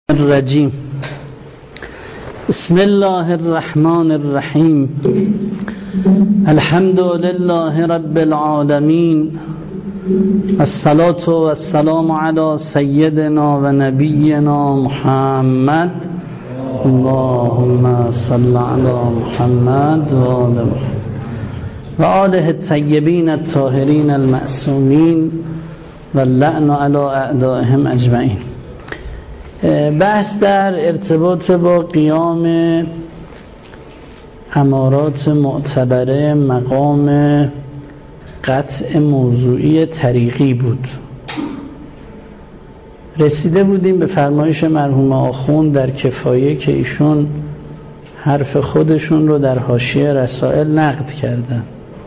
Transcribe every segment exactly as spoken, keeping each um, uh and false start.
الرجیم. بسم الله الرحمن الرحیم. الحمد لله رب العالمین، الصلاة والسلام علی سیدنا و نبینا محمد. اللهم صل علی محمد و آل و آله الطیبین الطاهرین المعصومین و اللعن علی اعدائهم اجمعین. بحث در ارتباط با قیام امارات معتبره مقام قطع موضوعی طریقی بود. رسیده بودیم به فرمایش مرحوم آخوند در کفایه که ایشون حرف خودشون رو در حاشیه رسائل نقد کردن.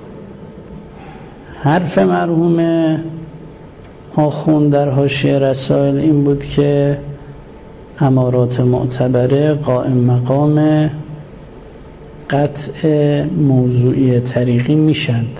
حرف مرحوم آخوند در حاشیه رسائل این بود که امارات معتبره قائم مقام قطع موضوعی طریقی میشند.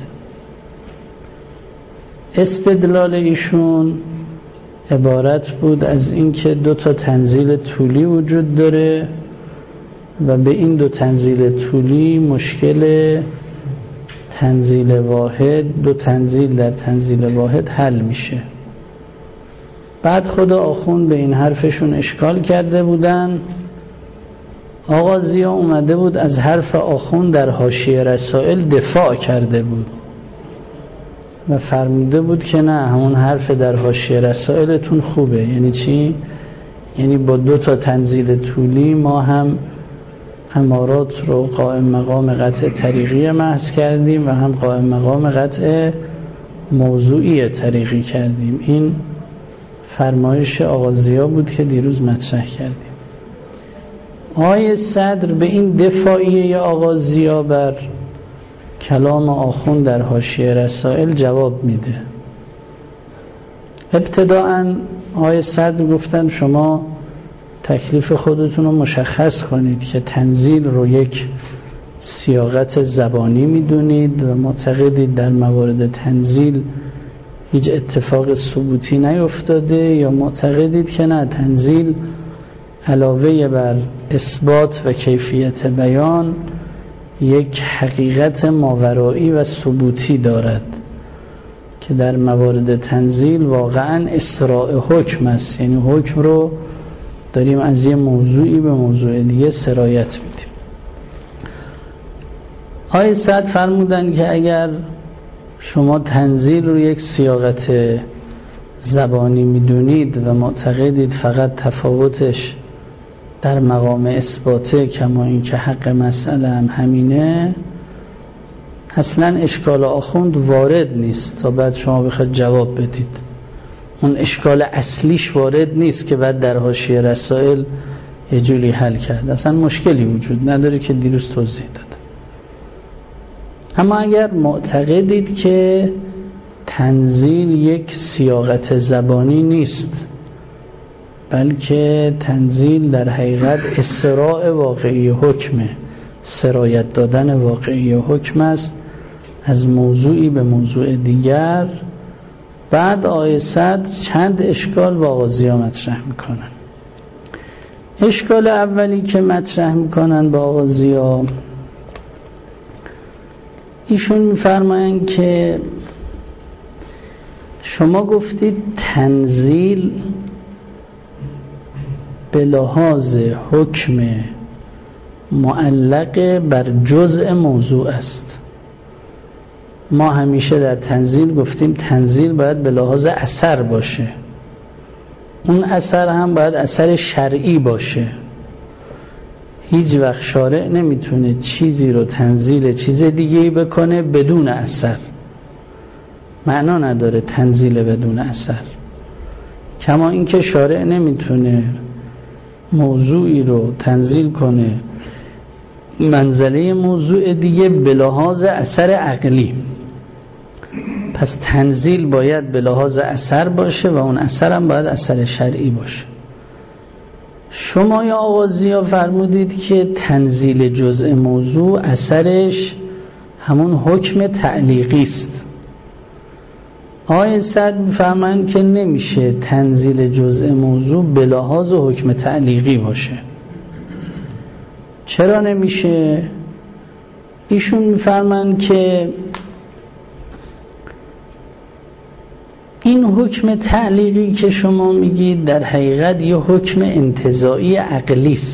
استدلال ایشون عبارت بود از اینکه دو تا تنزیل طولی وجود داره و به این دو تنزیل طولی مشکل تنزیل واحد دو تنزیل در تنزیل واحد حل میشه. بعد خود آخوند به این حرفشون اشکال کرده بودن. آقا ضیا اومده بود از حرف آخوند در حاشیه رسائل دفاع کرده بود و فرموده بود که نه، همون حرف در حاشیه رسائلتون خوبه. یعنی چی؟ یعنی با دو تا تنزیل طولی ما هم امارات رو قائم مقام قطع طریقی محض کردیم و هم قائم مقام قطع موضوعی طریقی کردیم. این فرمایش آقا ضیا بود که دیروز مطرح کردیم. آقای صدر به این دفاعیه آقا ضیا بر کلام آخوند در حاشیه رسائل جواب میده. ابتداءً آقای صدر گفتن شما تکلیف خودتون رو مشخص کنید که تنزیل رو یک صیاغت زبانی میدونید و معتقدید در موارد تنزیل هیچ اتفاق ثبوتی نیفتاده، یا معتقدید که نه، تنزیل علاوه بر اثبات و کیفیت بیان یک حقیقت ماورایی و ثبوتی دارد که در موارد تنزیل واقعا اسراء حکم است. یعنی حکم رو داریم از یه موضوعی به موضوع دیگه سرایت میدیم. آقای سعد فرمودن که اگر شما تنزیل رو یک صیاغت زبانی میدونید و معتقدید فقط تفاوتش در مقام اثباته، کما این که حق مسئله هم همینه، اصلا اشکال آخوند وارد نیست تا بعد شما بخواید جواب بدید. اون اشکال اصلیش وارد نیست که بعد در حاشیه رسائل یه جوری حل کرد. اصلا مشکلی وجود نداره که دیروز توضیح داد. اما اگر معتقدید که تنزیل یک صیاغت زبانی نیست، بلکه تنزیل در حقیقت اسراء واقعی حکمه، سرایت دادن واقعی حکم است از موضوعی به موضوع دیگر، بعد آقای صدر چند اشکال با آقا ضیا مطرح میکنن. اشکال اولی که مطرح میکنن با آقا ضیا، ایشون میفرمایند که شما گفتید تنزیل به لحاظ حکم معلق بر جزء موضوع است. ما همیشه در تنزیل گفتیم تنزیل باید به لحاظ اثر باشه، اون اثر هم باید اثر شرعی باشه. هیچ وقت شارع نمیتونه چیزی رو تنزیل چیز دیگه‌ای بکنه بدون اثر. معنا نداره تنزیل بدون اثر. کما اینکه شارع نمیتونه موضوعی رو تنزیل کنه منزله موضوع دیگه به لحاظ اثر عقلی. پس تنزیل باید به لحاظ اثر باشه و اون اثر هم باید اثر شرعی باشه. شما یا آقا ضیا فرمودید که تنزیل جزء موضوع اثرش همون حکم تعلیقی است. آقای سعد میفهمند که نمیشه تنزیل جزء موضوع به لحاظ حکم تعلیقی باشه. چرا نمیشه؟ ایشون میفرمایند که این حکم تعلیقی که شما میگید در حقیقت یه حکم انتزاعی عقلی است.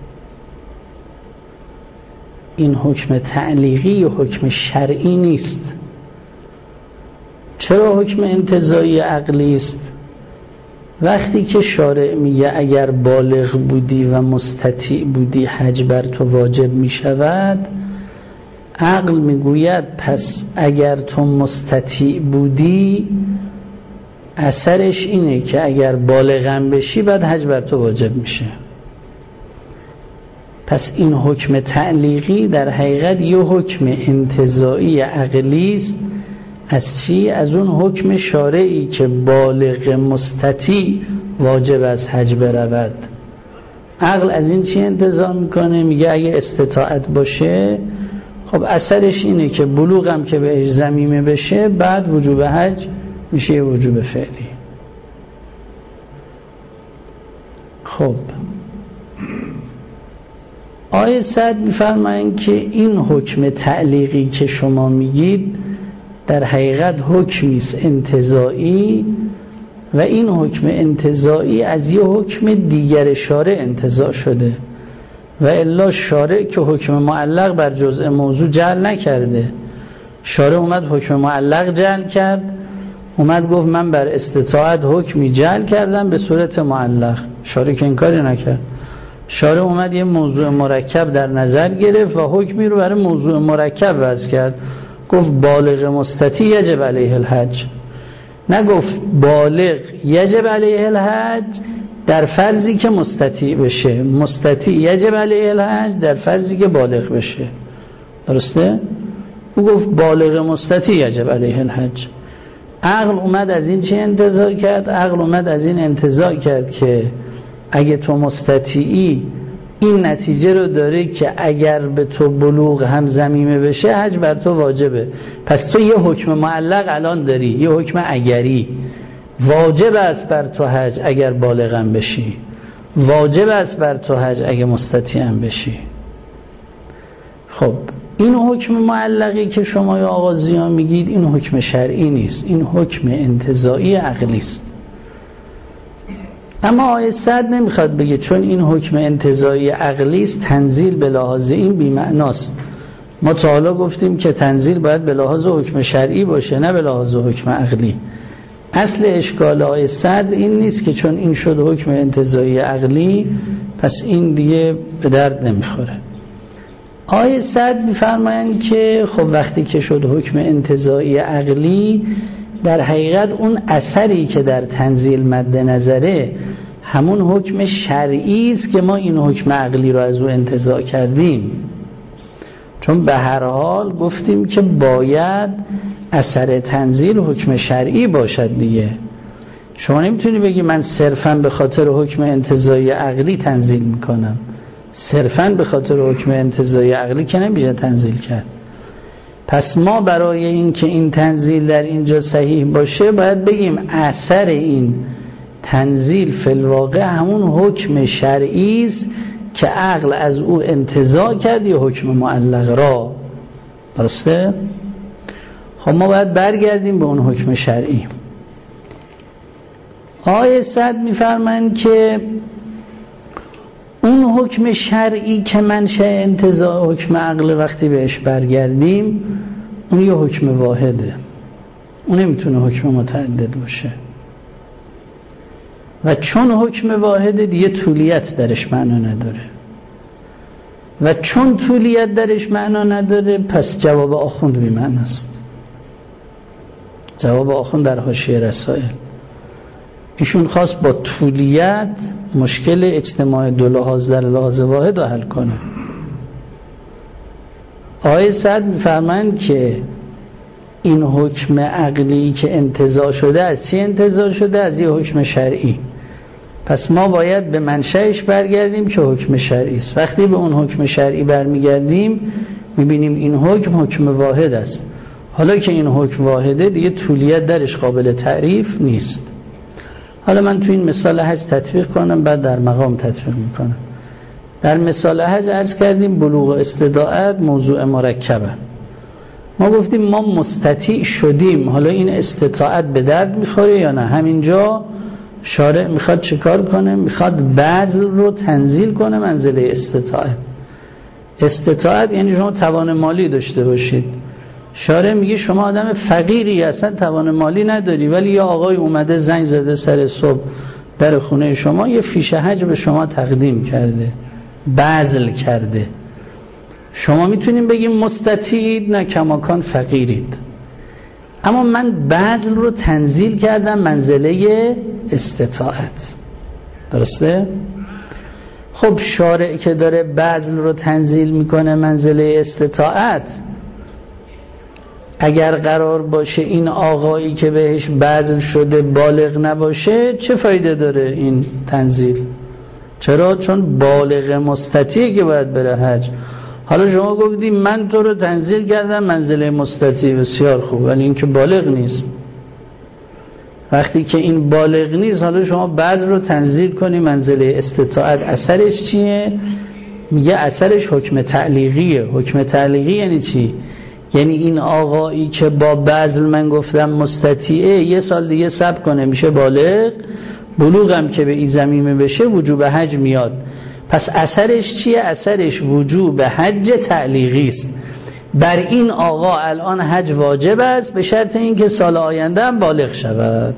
این حکم تعلیقی یه حکم شرعی نیست. چرا حکم انتزاعی عقلی است؟ وقتی که شارع میگه اگر بالغ بودی و مستطیع بودی حج بر تو واجب میشود، عقل میگوید پس اگر تو مستطیع بودی اثرش اینه که اگر بالغم بشی بعد حج بر تو واجب میشه. پس این حکم تعلیقی در حقیقت یه حکم انتزاعی عقلی است. از چی؟ از اون حکم شارعی که بالغ مستطیع واجب از حج برود. عقل از این چی انتزاع میکنه؟ میگه اگه استطاعت باشه خب اثرش اینه که بلوغم که بهش ضمیمه بشه بعد وجوب حج میشه وجوب فعلی. خب آیه سعد میفرمایند که این حکم تعلیقی که شما میگید در حقیقت حکمی است انتزاعی و این حکم انتزاعی از یه حکم دیگر شارع انتزاع شده و الا شارع که حکم معلق بر جزء موضوع جعل نکرده. شارع اومد حکم معلق جعل کرد، اومد گفت من بر استطاعت حکمی جعل کردم به صورت معلق. شارع که این کاری نکرد. شارع اومد یه موضوع مرکب در نظر گرفت و حکمی رو برای موضوع مرکب وضع کرد. گفت بالغ مستطیع یجب علیه الحج، نگفت بالغ یجب علیه الحج در فرضی که مستطیع بشه، مستطیع یجب علیه الحج در فرضی که بالغ بشه. درسته؟ او گفت بالغ مستطیع یجب علیه الحج. عقل اومد از این چه انتزاع کرد؟ عقل اومد از این انتزاع کرد که اگه تو مستطیعی این نتیجه رو داره که اگر به تو بلوغ هم ضمیمه بشه حج بر تو واجبه. پس تو یه حکم معلق الان داری، یه حکم اگری. واجب است بر تو حج اگر بالغم بشی، واجب است بر تو حج اگر مستطیعم بشی. خب این حکم معلقی که شما یا آغازیان میگید این حکم شرعی نیست، این حکم انتزاعی عقلی است. اما آیه سعد نمیخواد بگه چون این حکم انتزاعی عقلی است تنزیل به لحاظ این بی‌معناست. ما تا حالا گفتیم که تنزیل باید به لحاظ حکم شرعی باشه نه به لحاظ حکم عقلی. اصل اشکال آیه سعد این نیست که چون این شد حکم انتزاعی عقلی پس این دیگه به درد نمیخوره. آیه سعد میفرمایند که خب وقتی که شد حکم انتزاعی عقلی در حقیقت اون اثری که در تنزیل مد نظره همون حکم شرعی است که ما این حکم عقلی رو از او انتزاع کردیم. چون به هر حال گفتیم که باید اثر تنزیل حکم شرعی باشد دیگه. شما نمیتونی بگی من صرفاً به خاطر حکم انتزاعی عقلی تنزیل میکنم. صرفاً به خاطر حکم انتزاعی عقلی که نمیشه تنزیل کرد. پس ما برای این که این تنزیل در اینجا صحیح باشه باید بگیم اثر این تنزیل فی الواقع همون حکم شرعی است که عقل از او انتزاع کرد یا حکم معلق را. درسته؟ خب ما باید برگردیم به اون حکم شرعی. آیه سعد میفرمایند که اون حکم شرعی که منشأ انتزاع حکم عقل وقتی بهش برگردیم اون یه حکم واحده، اون نمیتونه حکم متعدد باشه و چون حکم واحده دیگه طولیت درش معنا نداره و چون طولیت درش معنا نداره پس جواب آخوند بی معناست. جواب آخوند در حاشیه رسائل ایشون خواست با طولیت مشکل اجتماع دو لحاظ در لحاظ واحد رو حل کنه. آیه سعد میفهمند که این حکم عقلی که انتزاع شده از چی انتزاع شده؟ از یه حکم شرعی. پس ما باید به منشأش برگردیم که حکم شرعی است. وقتی به اون حکم شرعی برمیگردیم میبینیم این حکم حکم واحد است، حالا که این حکم واحده دیگه طولیت درش قابل تعریف نیست. حالا من تو این مثال حج تطبیق کنم، بعد در مقام تطبیق میکنم. در مثال حج عرض کردیم بلوغ و استطاعت موضوع مرکبه. ما گفتیم ما مستطیع شدیم، حالا این استطاعت به درد میخوره یا نه؟ همینجا شارع میخواد چیکار کنه؟ میخواد بذل رو تنزیل کنه منزله استطاعت. استطاعت یعنی شما توان مالی داشته باشید. شارع میگه شما آدم فقیری، اصلا توان مالی نداری، ولی یا آقای اومده زنگ زده سر صبح در خونه شما، یه فیش حج به شما تقدیم کرده، بذل کرده. شما میتونیم بگیم مستطیعید، نه کماکان فقیرید. اما من بذل رو تنزیل کردم منزله استطاعت. درسته؟ خب شارع که داره بذل رو تنزیل میکنه منزله استطاعت، اگر قرار باشه این آقایی که بهش بذل شده بالغ نباشه، چه فایده داره این تنزیل؟ چرا؟ چون بالغ مستطیعه که باید بره حج. حالا شما گفتیم من تو رو تنزیل کردم منزله مستطیع، بسیار خوب، ولی این که بالغ نیست. وقتی که این بالغ نیست، حالا شما بذل رو تنزیل کنی منزله استطاعت، اثرش چیه؟ میگه اثرش حکم تعلیقیه. حکم تعلیقی یعنی چی؟ یعنی این آقایی که با بذل من گفتم مستطیعه، یه سال دیگه صبر کنه میشه بالغ، بلوغم که به این زمینه بشه وجوب حج میاد. پس اثرش چیه؟ اثرش وجوب حج تعلیقی است. بر این آقا الان حج واجب است به شرط اینکه سال آینده هم بالغ شود.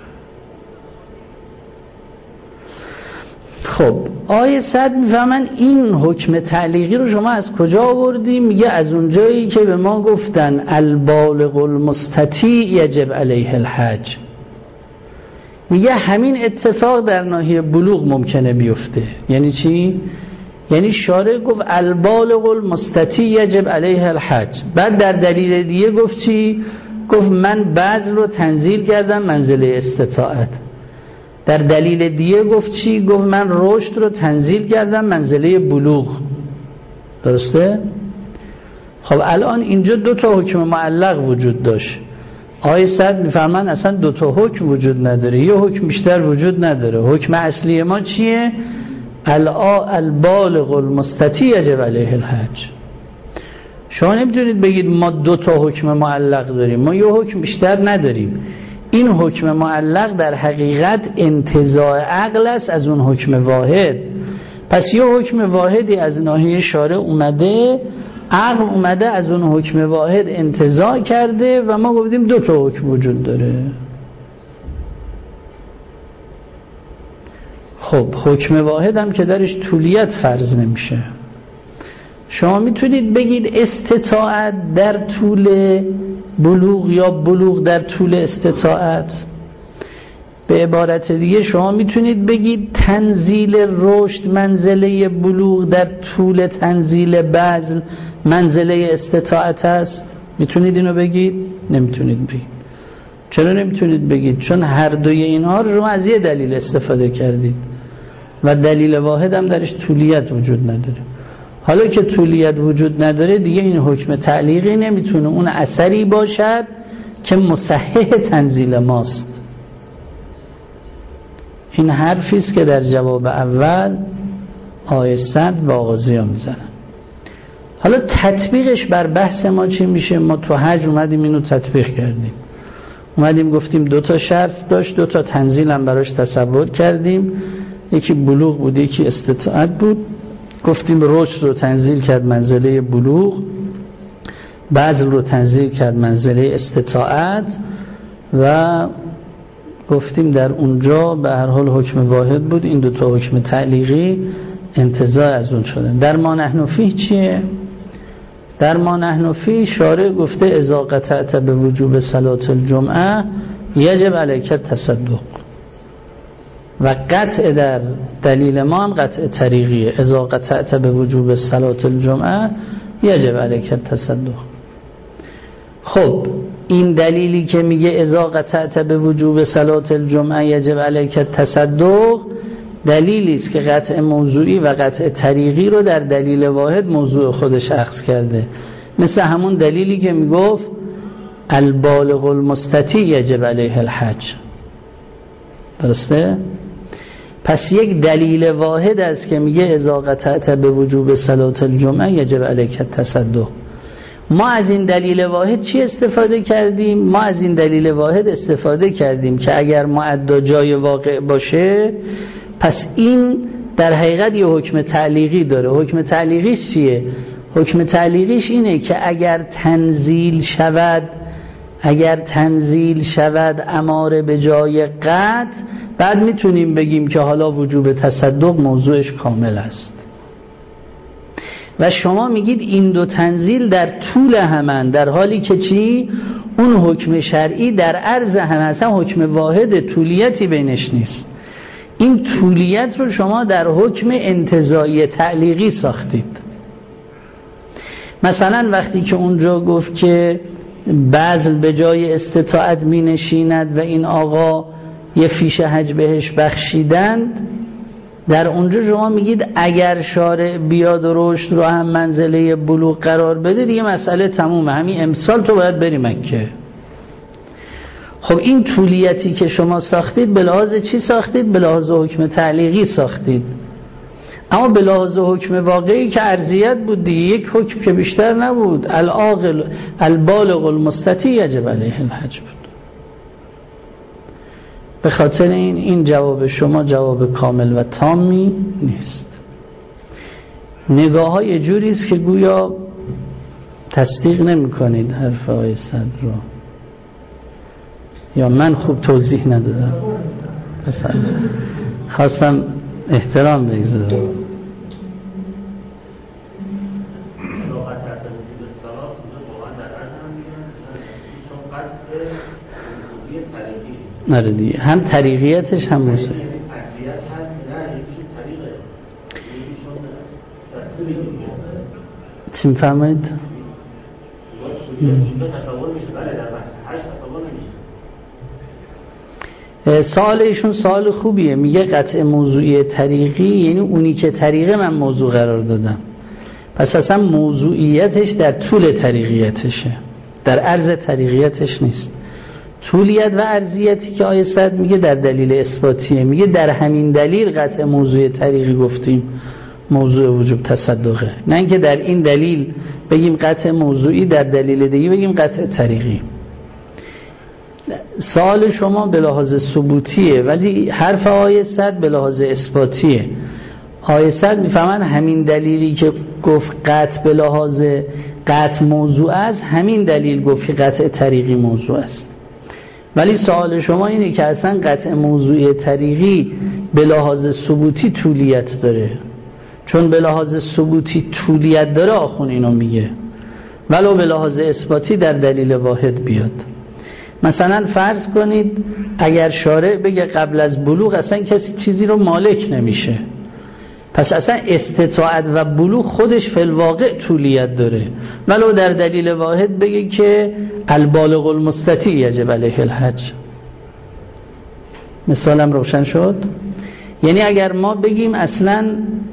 خب آیه صد میفهمن این حکم تعلیقی رو شما از کجا آوردی؟ میگه از اونجایی که به ما گفتن البالغ المستطیع یجب علیه الحج. میگه همین اتفاق در ناحیه بلوغ ممکنه بیفته. یعنی چی؟ یعنی شارع گفت البالغ المستطیع یجب علیه الحج، بعد در دلیل دیگه گفت چی؟ گفت من بذل رو تنزیل کردم منزله استطاعت. در دلیل دیگه گفت چی؟ گفت من رشد رو تنزیل کردم منزله بلوغ. درسته؟ خب الان اینجا دو تا حکم معلق وجود داشت. آیه صد میفرمان اصلا دو تا حکم وجود نداره، یه حکم بیشتر وجود نداره. حکم اصلی ما چیه؟ البالغ المستطیع یجب علیه الحج. شما نمیتونید بگید ما دو تا حکم معلق داریم، ما یه حکم بیشتر نداریم. این حکم معلق در حقیقت انتزاع عقل است از اون حکم واحد. پس یه حکم واحدی از ناحیه شارع اومده، عقل اومده از اون حکم واحد انتزاع کرده و ما گفتیم دو تا حکم وجود داره. خب حکم واحد هم که درش طولیت فرض نمیشه. شما میتونید بگید استطاعت در طول بلوغ یا بلوغ در طول استطاعت. به عبارت دیگه شما میتونید بگید تنزیل رشد منزله بلوغ در طول تنزیل بذل منزله استطاعت است. میتونید اینو بگید؟ نمیتونید بگید. چرا نمیتونید بگید؟ چون هر دوی اینها رو شما از یه دلیل استفاده کردید و دلیل واحد هم درش طولیت وجود نداره. حالا که طولیت وجود نداره دیگه این حکم تعلیقی نمیتونه اون اثری باشد که مصحح تنزیل ماست. این حرفی است که در جواب اول آیه صد و آغازی ها میزنن. حالا تطبیقش بر بحث ما چی میشه؟ ما تو حج اومدیم اینو تطبیق کردیم، اومدیم گفتیم دو تا شرط داشت، دو تا تنزیل هم براش تصور کردیم، یکی بلوغ بود یکی استطاعت بود. گفتیم رشد رو تنزیل کرد منزله بلوغ، بذل رو تنزیل کرد منزله استطاعت و گفتیم در اونجا به هر حال حکم واحد بود. این دو تا حکم تعلیقی انتزاع از اون شدن. در ما نحن فیه چیه؟ در ما نحن فیه شارع گفته اذا قطعت به وجوب صلاة الجمعه یجب علیک التصدق و قطع در دلیل ما هم قطع طریقیه. اذا قطعت به وجوب صلاة الجمعه یجب علیک التصدق. خب این دلیلی که میگه اذا قطعت به وجوب صلاة الجمعه یجب علیک التصدق دلیلی است که قطع موضوعی و قطع طریقی رو در دلیل واحد موضوع خودش اخذ کرده. مثل همون دلیلی که میگفت البالغ المستطیع یجب علیه الحج. درسته؟ پس یک دلیل واحد است که میگه اذا قطعت به وجوب صلات الجمعه یجب علیک التصدق. ما از این دلیل واحد چی استفاده کردیم؟ ما از این دلیل واحد استفاده کردیم که اگر معدا جای واقع باشه پس این در حقیقت یه حکم تعلیقی داره. حکم تعلیقیش چیه؟ حکم تعلیقیش اینه که اگر تنزیل شود اگر تنزیل شود اماره به جای قطع، بعد میتونیم بگیم که حالا وجوب تصدق موضوعش کامل است. و شما میگید این دو تنزیل در طول همن، در حالی که چی؟ اون حکم شرعی در عرض هم، اصلا حکم واحد طولیتی بینش نیست. این طولیت رو شما در حکم انتزاعی تعلیقی ساختید. مثلا وقتی که اونجا گفت که بذل به جای استطاعت می نشیند و این آقا یه فیش حج بهش بخشیدند، در اونجا شما میگید اگر شارع بیاد و رشد رو هم منزله بلوغ قرار بده دیگه مسئله تمومه، همین امسال تو باید بری مکه. خب این طولیتی که شما ساختید به لحاظ چی ساختید؟ به لحاظ حکم تعلیقی ساختید، اما به لحاظ حکم واقعی که ارضیت بود دیگه، یک حکم که بیشتر نبود. العاقل البالغ المستطیع یجب علیه الحج بود. به خاطر این این جواب شما جواب کامل و تامی نیست. نگاه های جوری است که گویا تصدیق نمی کنید حرف آقای صدر رو، یا من خوب توضیح ندادم. خواستم احترام بگذارم. نره دیگه، هم طریقیتش هم موسیقی چی میفرمایید؟ سوال ایشون سوال خوبیه. میگه قطع موضوعی طریقی یعنی اونی که طریقه من موضوع قرار دادم، پس اصلا موضوعیتش در طول طریقیتشه، در عرض طریقیتش نیست. طولیت و عرضیتی که آیه صد میگه در دلیل اثباتیه. میگه در همین دلیل قطع موضوع طریقی گفتیم موضوع وجوب تصدقه، نه اینکه در این دلیل بگیم قطع موضوعی، در دلیل دیگه بگیم قطع طریقی. سوال شما به لحاظ ثبوتیه، ولی حرف آیه صد به لحاظ اثباتیه. آیه صد میفهمن همین دلیلی که گفت قطع به لحاظ قطع موضوع است، همین دلیل گفت که قطع طریقی موضوع است. ولی سوال شما اینه که اصلا قطع موضوعی طریقی به لحاظ ثبوتی طولیت داره، چون به لحاظ ثبوتی طولیت داره آخون اینو میگه، ولو به لحاظ اثباتی در دلیل واحد بیاد. مثلا فرض کنید اگر شارع بگه قبل از بلوغ اصلا کسی چیزی رو مالک نمیشه، پس اصلا استطاعت و بلوغ خودش فی الواقع طولیت داره، ولو در دلیل واحد بگه که البالغ المستطیع یجب علیه الحج. مثالم روشن شد؟ یعنی اگر ما بگیم اصلا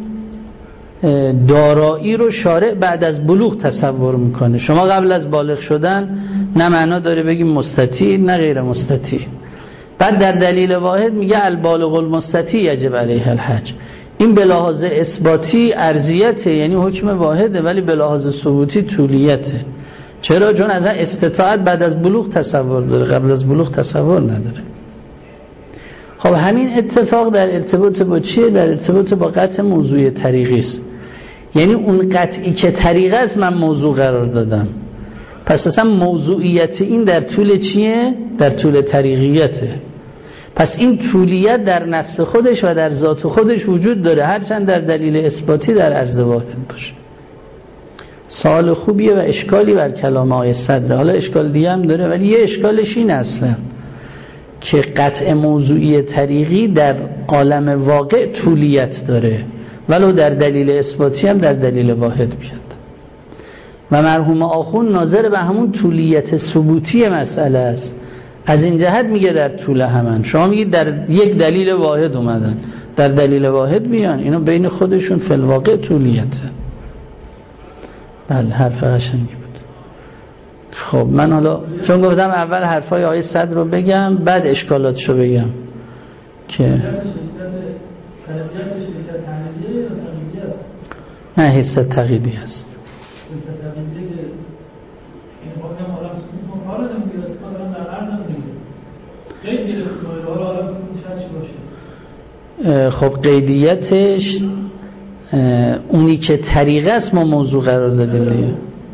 دارایی رو شارع بعد از بلوغ تصور میکنه، شما قبل از بالغ شدن نه معنا داره بگیم مستطیع نه غیر مستطیع، بعد در دلیل واحد میگه البالغ المستطیع یجب علیه الحج. این به لحاظ اثباتی ارضیته، یعنی حکم واحده، ولی به لحاظ ثبوتی طولیته. چرا؟ چون از استطاعت بعد از بلوغ تصور داره، قبل از بلوغ تصور نداره. خب همین اتفاق در ارتباط با چیه؟ در ارتباط با قطع موضوع طریقی است. یعنی اون قطعی که طریقه است من موضوع قرار دادم، پس اصلا موضوعیت این در طول چیه؟ در طول طریقیته. پس این طولیت در نفس خودش و در ذات خودش وجود داره، هرچند در دلیل اثباتی در عرض واحد باشه. سوال خوبیه و اشکالی بر کلام آیه صدره. حالا اشکال دیگه هم داره، ولی یه اشکالش این اصلا که قطع موضوعی طریقی در عالم واقع طولیت داره، ولو در دلیل اثباتی هم در دلیل واحد بیاد. و مرحوم آخون ناظر به همون طولیت ثبوتی مسئله است، از این جهت میگه در طول همن. شما میگید در یک دلیل واحد اومدن، در دلیل واحد بیان، اینا بین خودشون فی الواقع طولیته. بله حرف قشنگی بود. خب من حالا چون گفتم اول حرفای آیه صد رو بگم بعد اشکالاتشو بگم که نه حس تقییدی است. خب قیدیتش اونی که طریقه است ما موضوع قرار دادیم دیگه.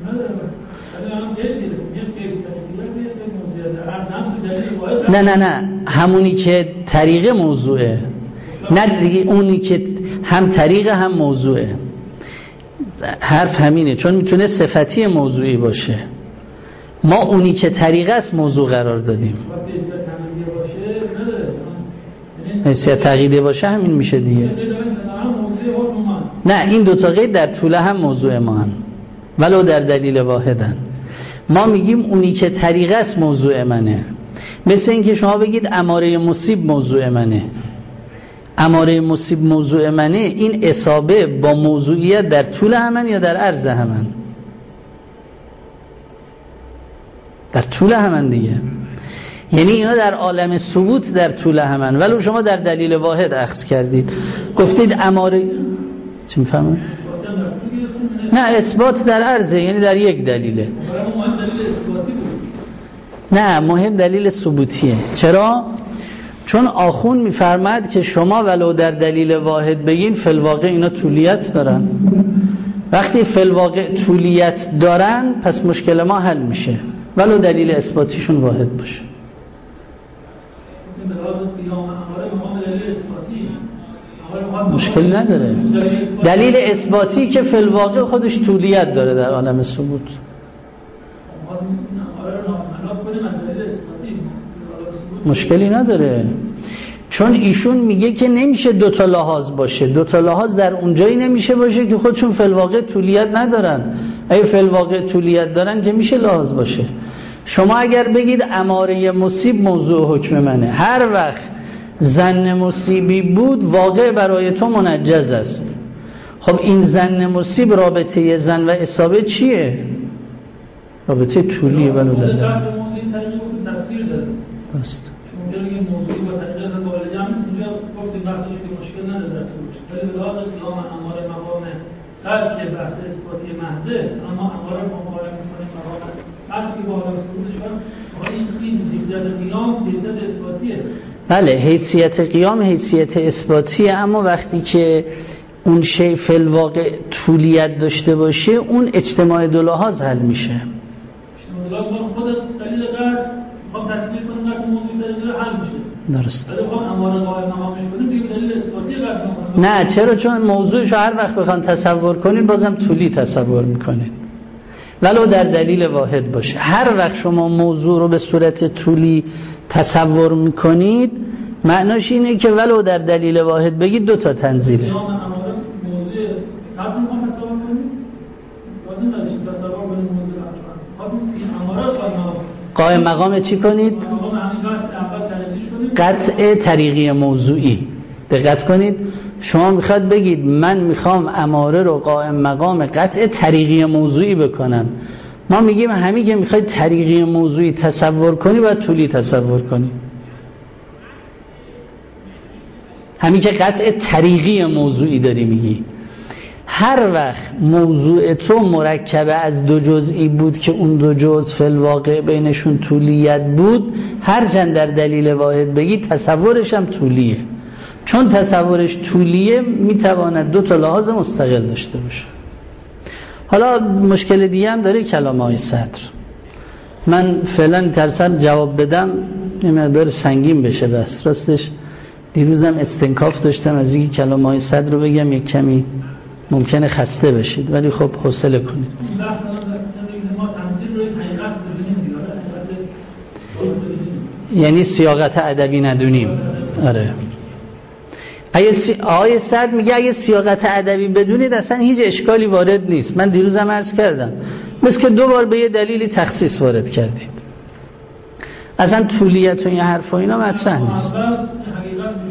نه نه نه همونی که طریقه موضوعه، نه دیگه اونی که هم طریقه هم موضوعه. حرف همینه، چون میتونه صفتی موضوعی باشه. ما اونی که طریقه است موضوع قرار دادیم. حیثیت تقییدی باشه همین میشه دیگه. نه این دوتا قید در طول هم موضوع ما هم ولو در دلیل واحدن. ما میگیم اونی که طریقه است موضوع منه. مثل اینکه شما بگید اماره مصیب موضوع منه. اماره مصیب موضوع منه، این اصابه با موضوعیت در طول همن یا در عرض همن؟ در طول همن دیگه. یعنی اینا در عالم ثبوت در طول همن، ولو شما در دلیل واحد اخذ کردید گفتید اماره. چی میفهمید؟ نه اثبات در عرضه، یعنی در یک دلیله. نه مهم دلیل ثبوتیه. چرا؟ چون آخون میفرماد که شما ولو در دلیل واحد بگین فی الواقع اینا طولیت دارن. وقتی فی الواقع طولیت دارن پس مشکل ما حل میشه ولو دلیل اثباتیشون واحد باشه. مشکل نداره. دلیل اثباتی که فی الواقع خودش طولیت داره در عالم ثبوت. مشکلی نداره، چون ایشون میگه که نمیشه دوتا لحاظ باشه. دوتا لحاظ در اونجایی نمیشه باشه که خودشون فی الواقع طولیت ندارن. اگه فی الواقع طولیت دارن که میشه لحاظ باشه. شما اگر بگید اماره مصیب موضوع حکم منه، هر وقت ظن مصیبی بود واقع برای تو منجز است. خب این ظن مصیب رابطه ظن و اصابه چیه؟ رابطه طولیه. ولو داره است ممکنه که موضوعی با تقدیر قابل جمع نیست. اینجا گفتیم بحثش که مشکل نداره در طولش، ولی به لحاظ قیام اماره مقام ترک بحث اثباتی محضه، اما اماره رو مقابله می‌کنیم مقام ترکی با حالت ثبوتش کنیم. این این حیثیت قیام حیثیت اثباتیه. بله حیثیت قیام حیثیت اثباتیه، اما وقتی که اون شی فی الواقع طولیت داشته باشه اون اجتماع دو لحاظ حل میشه. اجتماع دو لحاظ خود دلیل قطع خب تصویر کنیم وقتی موضوع دلیل حل میشه. درست. ولی خب اماره قائم مقامش کنیم دیگه دلیل اثباتی قطع نکنیم. نه چرا؟ چون موضوعش هر وقت بخوان تصور کنین بازم طولی تصور میکنین ولو در دلیل واحد باشه. هر وقت شما موضوع رو به صورت طولی تصور میکنید معناش اینه که ولو در دلیل واحد بگید دو تا تنزیله. قائم مقام چی کنید؟ قطع طریقی موضوعی. دقت کنید، شما میخواد بگید من میخوام اماره رو قائم مقام قطع طریقی موضوعی بکنم. ما میگیم همین که میخواید طریقی موضوعی تصور کنی باید طولی تصور کنی. همین که قطع طریقی موضوعی داری میگی. هر وقت موضوع تو مرکب از دو جزئی بود که اون دو جزء فی الواقع بینشون طولیت بود، هر چند در دلیل واحد بگی تصورش هم طولیه. چون تصورش طولیه میتواند دو تا لحاظ مستقل داشته باشه. حالا مشکل دیگه هم داره کلام های صدر. من فعلا ترسم جواب بدم یه مقدار سنگین بشه. بس راستش دیروزم استنکاف داشتم از اینکه کلام های صدر رو بگم یک کمی ممکنه خسته بشید، ولی خب حوصله کنید. یعنی سیاقت ادبی ندونیم. آره. اگه سی... آقای صدر میگه اگه سیاقت ادبی بدونید اصلا هیچ اشکالی وارد نیست. من دیروزم عرض کردم مثل که دو بار به یه دلیلی تخصیص وارد کردید. اصلا طولیت و این حرف و اینا مطرح نیست.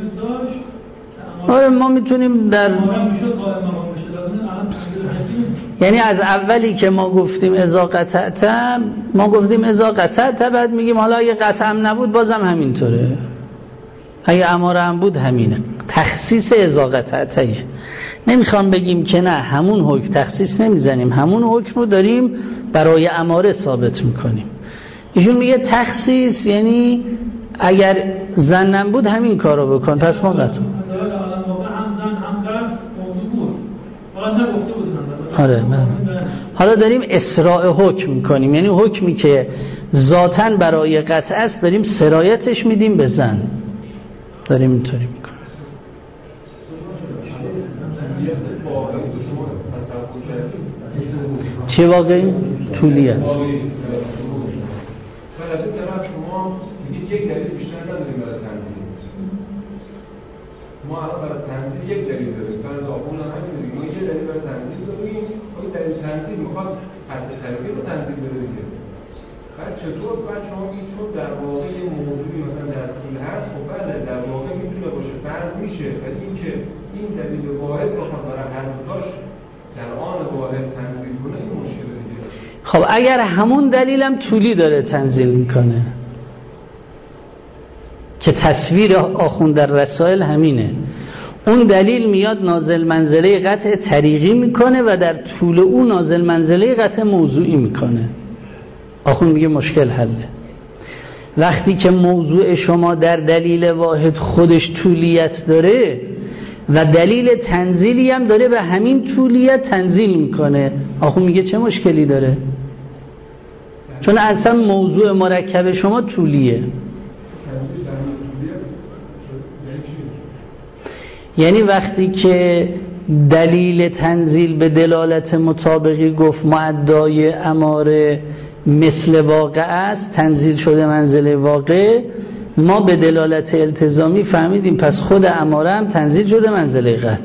آره ما میتونیم در یعنی از اولی که ما گفتیم اذا قطعت، ما گفتیم اذا قطعت، بعد میگیم حالا اگه قطعم نبود بازم همینطوره، اگه اماره هم بود همینه. تخصیص اذا قطعتیه. نمیخوام بگیم که نه همون حکم تخصیص نمیزنیم، همون حکم رو داریم برای اماره ثابت میکنیم. ایشون میگه تخصیص یعنی اگر زنم بود همین کارو بکن، پس ما قطع. آره من. حالا داریم اسراع حکم میکنیم، یعنی حکمی که ذاتاً برای قطع است داریم سرایتش میدیم به زن، داریم اینطوری میکنیم. چه واقعی؟ طولیت. یک دلیل بیشتر نداریم برای تنزیل. ما الان برای تنزیل یک دلیل داریم، برای آخون هم همین ما یه دلیل برای تنزیل داریم. این دلیل تنزیل میخواد حد طریقی رو تنزیل بده دیگه. بعد چطور بعد شما میگید چون در واقع یه موضوعی مثلا در طول هست، خب بله در واقع میتونه باشه، فرض میشه، ولی اینکه این دلیل واحد بخواد برای هر دوتاش در آن واحد تنزیل کنه این مشکل دیگه. خب اگر همون دلیلم طولی داره تنزیل میکنه که تصویر آخوند در رسائل همینه، اون دلیل میاد نازل منزله قطع طریقی میکنه و در طول او نازل منزله قطع موضوعی میکنه. آخوند میگه مشکل حله. وقتی که موضوع شما در دلیل واحد خودش طولیت داره و دلیل تنزیلی هم داره به همین طولیت تنزیل میکنه، آخوند میگه چه مشکلی داره؟ چون اصلا موضوع مرکب شما طولیه. یعنی وقتی که دلیل تنزیل به دلالت مطابقی گفت معدای اماره مثل واقع است، تنزیل شده منزله واقع، ما به دلالت التزامی فهمیدیم پس خود اماره هم تنزیل شده منزله قطع.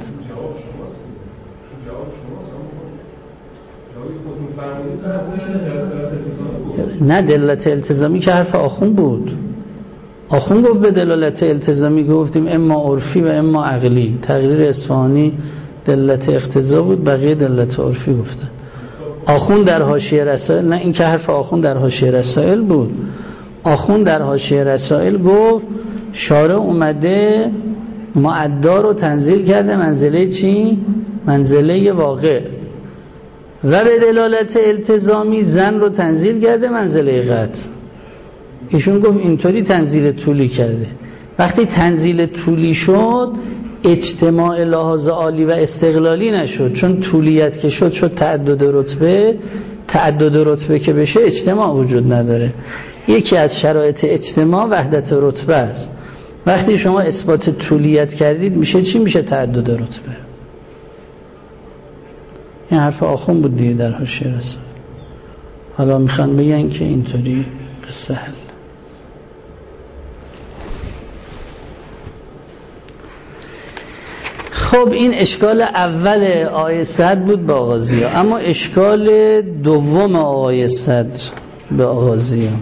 نه دلالت التزامی که حرف آخون بود. آخون گفت به دلالت التزامی، گفتیم اما عرفی و اما عقلی. تقریر اصفهانی دلالت اقتضا بود، بقیه دلالت عرفی گفتن. آخون در حاشیه رسائل، نه این که حرف آخون در حاشیه رسائل بود. آخون در حاشیه رسائل گفت شارع اومده معدا رو تنزیل کرده منزله چی؟ منزله واقع، و به دلالت التزامی زن رو تنزیل کرده منزله قطع. ایشون گفت اینطوری تنزیل طولی کرده. وقتی تنزیل طولی شد اجتماع لحاظ عالی و استقلالی نشد، چون طولیت که شد شد تعدد رتبه. تعدد رتبه که بشه اجتماع وجود نداره. یکی از شرایط اجتماع وحدت رتبه است. وقتی شما اثبات طولیت کردید میشه چی؟ میشه تعدد رتبه. این حرف آخون بود دیگه در حاشیه رسائل. حالا میخوان بگن که اینطوری قصه حل. خب این اشکال اول آیه صد بود به آغازی ها. اما اشکال دوم آیه صد به آغازی ها.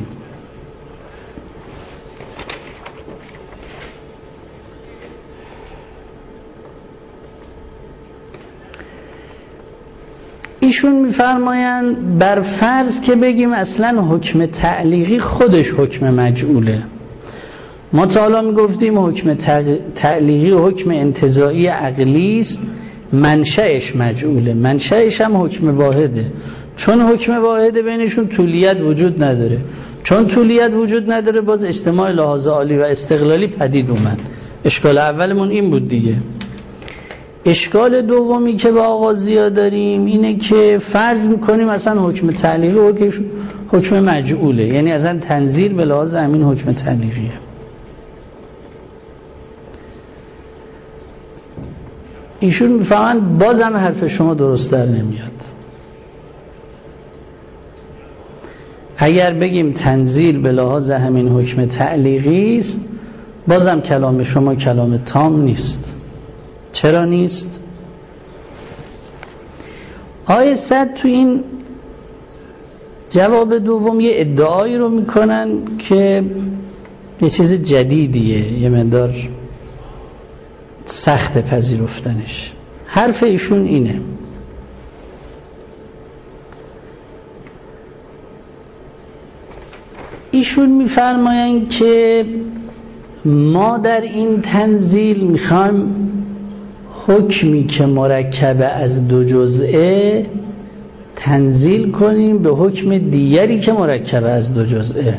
ایشون میفرمایند بر فرض که بگیم اصلا حکم تعلیقی خودش حکم مجعوله. ما تا حالا میگفتیم حکم تعلیقی حکم انتزاعی عقلی است، منشأش مجعوله، منشأش هم حکم واحده. چون حکم واحده بینشون طولیت وجود نداره، چون طولیت وجود نداره باز اجتماع لحاظ عالی و استقلالی پدید اومد. اشکال اولمون این بود دیگه. اشکال دومی که با آغازیا داریم اینه که فرض میکنیم اصلا حکم تعلیقی حکم, حکم مجعوله، یعنی اصلا تنزیل به لحاظ همین حکم تعلیقیه. ایشون میفهمند بازم حرف شما درست در نمیاد. اگر بگیم تنزیل به لحاظ همین حکم تعلیقی است بازم کلام شما کلام تام نیست. چرا نیست؟ آیه صد تو این جواب دوم یه ادعایی رو میکنن که یه چیز جدیدیه، یه مقدار سخت پذیرفتنش. حرف ایشون اینه ایشون میفرمایند که ما در این تنزیل میخوایم حکمی که مرکب از دو جزئه تنزیل کنیم به حکم دیگری که مرکب از دو جزئه.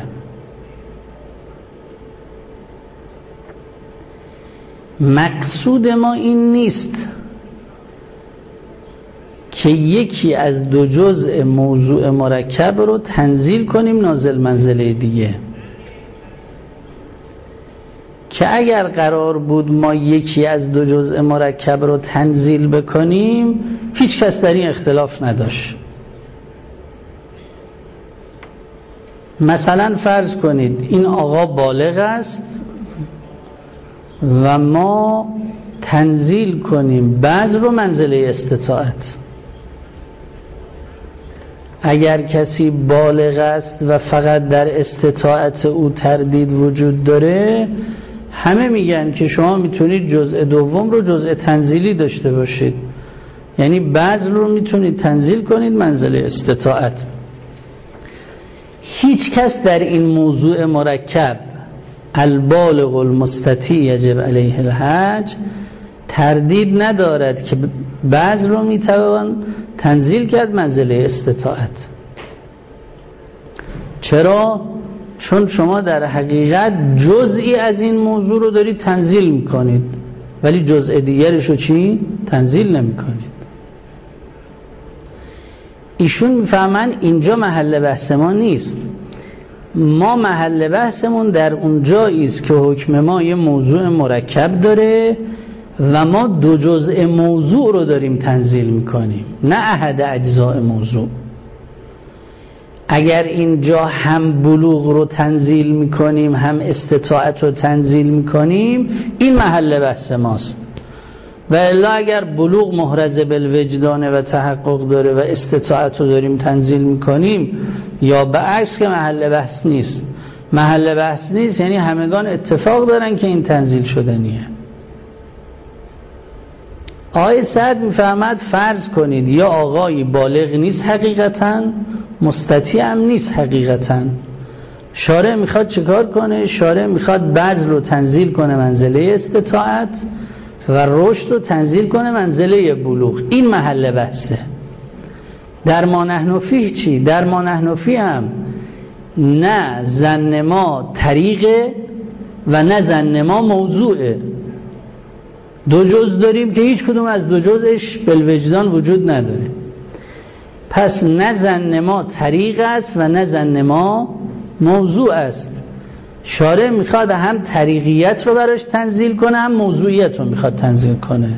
مقصود ما این نیست که یکی از دو جزء موضوع مرکب رو تنزیل کنیم نازل منزله دیگه، که اگر قرار بود ما یکی از دو جزء مرکب رو تنزیل بکنیم هیچ کس در این اختلاف نداشت. مثلا فرض کنید این آقا بالغ است و ما تنزیل کنیم بعض رو منزله استطاعت. اگر کسی بالغ است و فقط در استطاعت او تردید وجود داره، همه میگن که شما میتونید جزء دوم رو جزء تنزیلی داشته باشید، یعنی بعض رو میتونید تنزیل کنید منزله استطاعت. هیچ کس در این موضوع مرکب البالغ المستطیع یجب علیه الحج تردید ندارد که بعض رو میتوان تنزیل کرد منزله استطاعت. چرا؟ چون شما در حقیقت جزئی از این موضوع رو دارید تنزیل میکنید ولی جزء دیگرش رو چی؟ تنزیل نمیکنید. ایشون میفهمن اینجا محل بحث ما نیست. ما محل بحثمون در اون جایی است که حکم ما یه موضوع مرکب داره و ما دو جزء موضوع رو داریم تنزیل میکنیم، نه احد اجزاء موضوع. اگر اینجا هم بلوغ رو تنزیل میکنیم هم استطاعت رو تنزیل میکنیم، این محل بحث ماست. و الا اگر بلوغ محرز بالوجدانه و تحقق داره و استطاعت رو داریم تنزیل میکنیم یا به عکس، که محل بحث نیست. محل بحث نیست یعنی همگان اتفاق دارن که این تنزیل شدنیه. آیه سعد میفرماد فرض کنید یا آقایی بالغ نیست حقیقتاً، مستطیع هم نیست حقیقتاً، شارع میخواد چیکار کنه؟ شارع میخواد بعض رو تنزیل کنه منزله استطاعت و رشد رو تنزیل کنه منزله بلوغ. این محل بحثه. در ما نحن فیه چی؟ در ما نحن فیه هم نه ظن ما طریقه و نه ظن ما موضوعه. دو جز داریم که هیچ کدوم از دو جزش بالوجدان وجود نداره. پس نه ظن ما طریق است و نه ظن ما موضوع است. شارع میخواد هم طریقیت رو براش تنزیل کنه هم موضوعیت رو میخواد تنزیل کنه.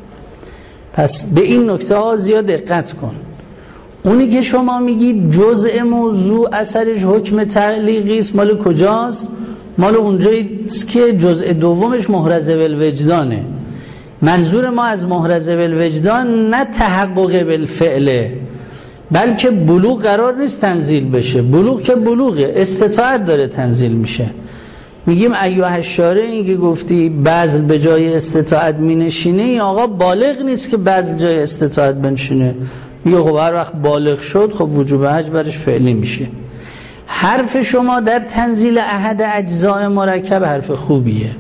پس به این نکته ها زیاد دقت کن. اونی که شما میگید جزء موضوع اثرش حکم تعلیقی است، مال کجاست؟ مال اونجاییست که جزء دومش محرز بالوجدانه. منظور ما از محرز بالوجدان نه تحقق بالفعله، بلکه بلوغ قرار نیست تنزیل بشه. بلوغ که بلوغه، استطاعت داره تنزیل میشه. میگیم ایوه الشارع، این که گفتی بعض به جای استطاعت مینشینه، این آقا بالغ نیست که بعض جای استطاعت بنشینه. میگه خب هر وقت بالغ شد خب وجوب حج برش فعلی میشه. حرف شما در تنزیل احد اجزاء مرکب حرف خوبیه،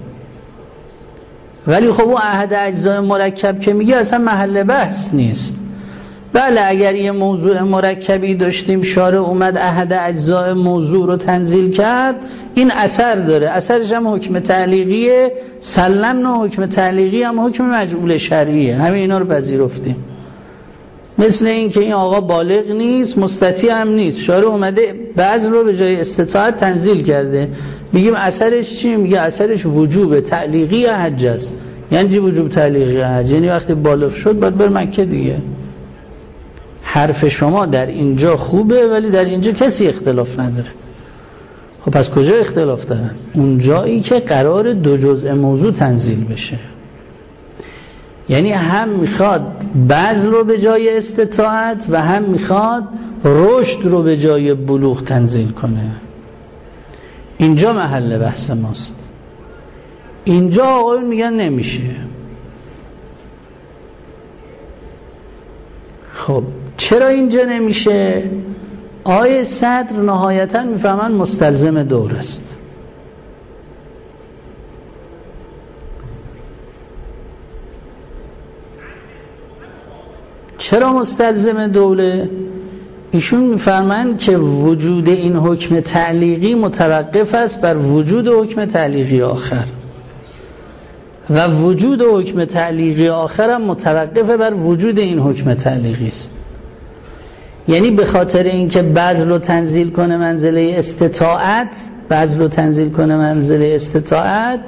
ولی خب اون احد اجزاء مرکب که میگه اصلا محل بحث نیست. بله اگر یه موضوع مرکبی داشتیم شارع اومد احد اجزاء موضوع رو تنزیل کرد، این اثر داره. اثرش هم حکم تعلیقیه، سلمنا حکم تعلیقی هم حکم مجعول شرعیه. همه اینا رو پذیرفتیم. مثل این که این آقا بالغ نیست، مستطیع هم نیست، شارع اومده بعض رو به جای استطاعت تنزیل کرده، میگیم اثرش چی؟ میگه اثرش وجوب تعلیقی حج است. یعنی چی وجوب تعلیقی حج؟ یعنی وقتی بالغ شد باید بر مکه دیگه. حرف شما در اینجا خوبه ولی در اینجا کسی اختلاف نداره. خب پس کجا اختلاف دارن؟ اون جایی که قرار دو جزء موضوع تنزیل بشه. یعنی هم میخواد بعض رو به جای استطاعت و هم میخواد رشد رو به جای بلوغ تنزیل کنه. اینجا محل بحث ماست. اینجا آقایون میگن نمیشه. خب چرا اینجا نمیشه؟ آیه صدر نهایتا میفهمن مستلزم دور است. چرا مستلزم دوله؟ ایشون میفرمایند که وجود این حکم تعلیقی متوقف است بر وجود حکم تعلیقی آخر و وجود حکم تعلیقی آخر هم متوقف بر وجود این حکم تعلیقی است. یعنی به خاطر اینکه بذل و تنزیل کنه منزله استطاعت، بذل و تنزیل کنه منزله استطاعت،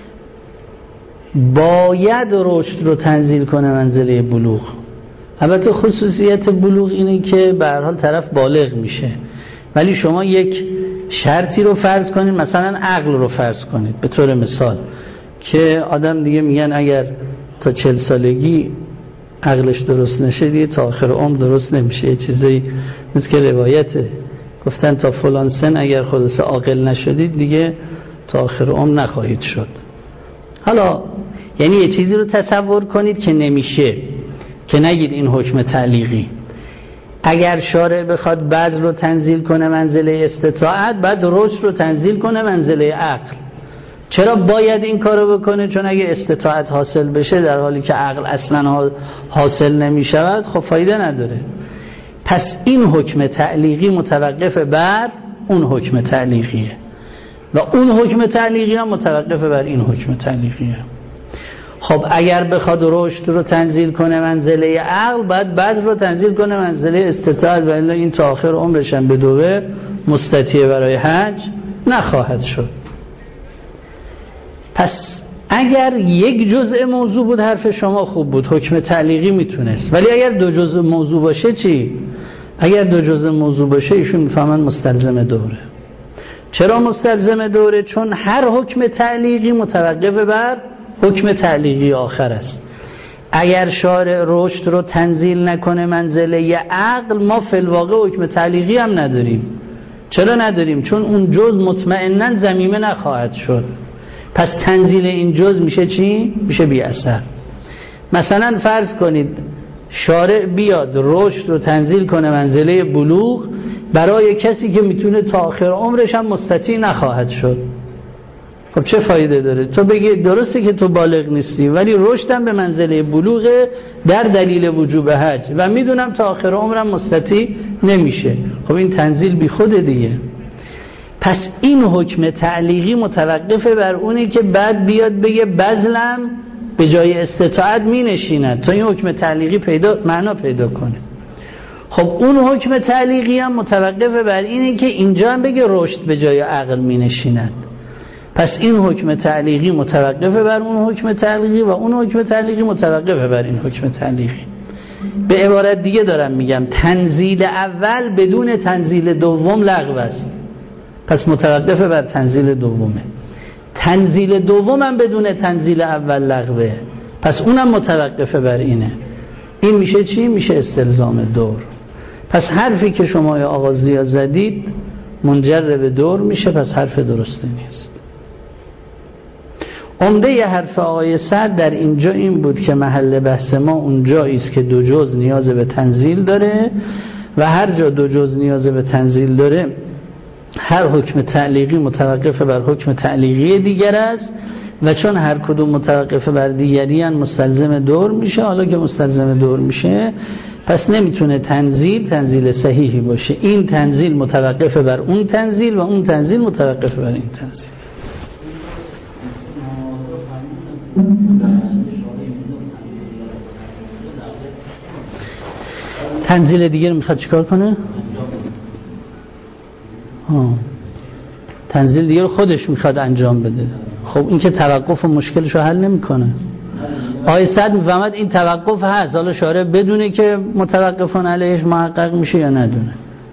باید رشد رو تنزیل کنه منزله بلوغ. البته خصوصیت بلوغ اینه که به هر حال طرف بالغ میشه، ولی شما یک شرطی رو فرض کنید، مثلا عقل رو فرض کنید به طور مثال، که آدم دیگه میگن اگر تا چل سالگی عقلش درست نشه دیگه تا آخر عمر درست نمیشه. یه چیزی مثل که روایته، گفتن تا فلان سن اگر خودت عاقل نشدید دیگه تا آخر عمر نخواهید شد. حالا یعنی یه چیزی رو تصور کنید که نمیشه، که نگید این حکم تعلیقی. اگر شارع بخواد بذل رو تنزیل کنه منزله استطاعت، بعد رشد رو تنزیل کنه منزله عقل. چرا باید این کارو بکنه؟ چون اگه استطاعت حاصل بشه در حالی که عقل اصلا حاصل نمی شود، خب فایده نداره. پس این حکم تعلیقی متوقف بر اون حکم تعلیقیه و اون حکم تعلیقی هم متوقف بر این حکم تعلیقیه. خب اگر بخواد رشد رو تنزیل کنه منزله عقل، بعد بعد رو تنزیل کنه منزله استطاعت، و الا این تا آخر عمرش هم به دوبه مستطیع برای حج نخواهد شد. پس اگر یک جزء موضوع بود حرف شما خوب بود، حکم تعلیقی میتونست، ولی اگر دو جزء موضوع باشه چی؟ اگر دو جزء موضوع باشه ایشون میفهمن مستلزم دوره. چرا مستلزم دوره؟ چون هر حکم تعلیقی متوقف بر حکم تعلیقی آخر است. اگر شارع رشد رو تنزیل نکنه منزله عقل، ما فی الواقع حکم تعلیقی هم نداریم. چرا نداریم؟ چون اون جز مطمئناً ضمیمه نخواهد شد. پس تنزیل این جز میشه چی؟ میشه بی اثر. مثلا فرض کنید شارع بیاد رشد رو تنزیل کنه منزله بلوغ برای کسی که میتونه تا آخر عمرش هم مستطیع نخواهد شد. خب چه فایده داره؟ تو بگی درسته که تو بالغ نیستی ولی رشدم به منزله بلوغ در دلیل وجوب حج و میدونم تا آخر عمرم مستطیع نمیشه. خب این تنزیل بی خوده دیگه. پس این حکم تعلیقی متوقف بر اونی که بعد بیاد بگه بذلم به جای استطاعت می نشیند تا این حکم تعلیقی پیدا معنا پیدا کنه. خب اون حکم تعلیقی هم متوقف بر اینی که اینجا هم بگه رشد به جای عقل می نشیند. پس این حکم تعلیقی متوقف بر اون حکم تعلیقی و اون حکم تعلیقی متوقف بر این حکم تعلیقی. به عبارت دیگه دارم میگم تنزیل اول بدون تنزیل دوم لغو است، پس متوقف بر تنزیل دومه. تنزیل دوم هم بدون تنزیل اول لغوه، پس اونم متوقف بر اینه. این میشه چی؟ میشه استلزام دور. پس حرفی که شما یا آغازی زدید منجر به دور میشه، پس حرف درسته نیست. عمده ی حرف آقای سعد در اینجا این بود که محل بحث ما اونجایی است که دو جز نیاز به تنزیل داره و هر جا دو جز نیاز به تنزیل داره هر حکم تعلیقی متوقف بر حکم تعلیقی دیگر است و چون هر کدوم متوقف بر دیگری ان مستلزم دور میشه. حالا که مستلزم دور میشه پس نمیتونه تنزیل تنزیل صحیحی باشه. این تنزیل متوقف بر اون تنزیل و اون تنزیل متوقف بر این تنزیل. تنزیل دیگر میخواد چیکار کنه؟ آه. تنزیل دیگر خودش میخواد انجام بده. خب این که توقف و مشکلش رو حل نمیکنه. آقای سعد میفهمد این توقف هست، حالا شارع بدونه که متوقفان علیهش محقق میشه یا ندونه.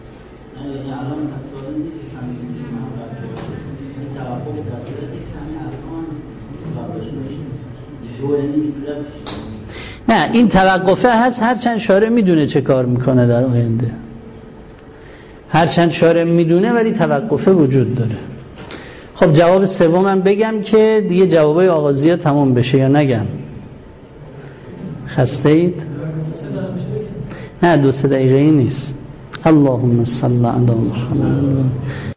نه این توقفه هست هرچند شارع میدونه چه کار میکنه در آینده، هرچند شارع میدونه ولی توقفه وجود داره. خب جواب سومم بگم که دیگه جوابای آغازیه تمام بشه یا نگم؟ خسته اید؟ نه دو سه دقیقه ای نیست، اللهم صل علی محمد.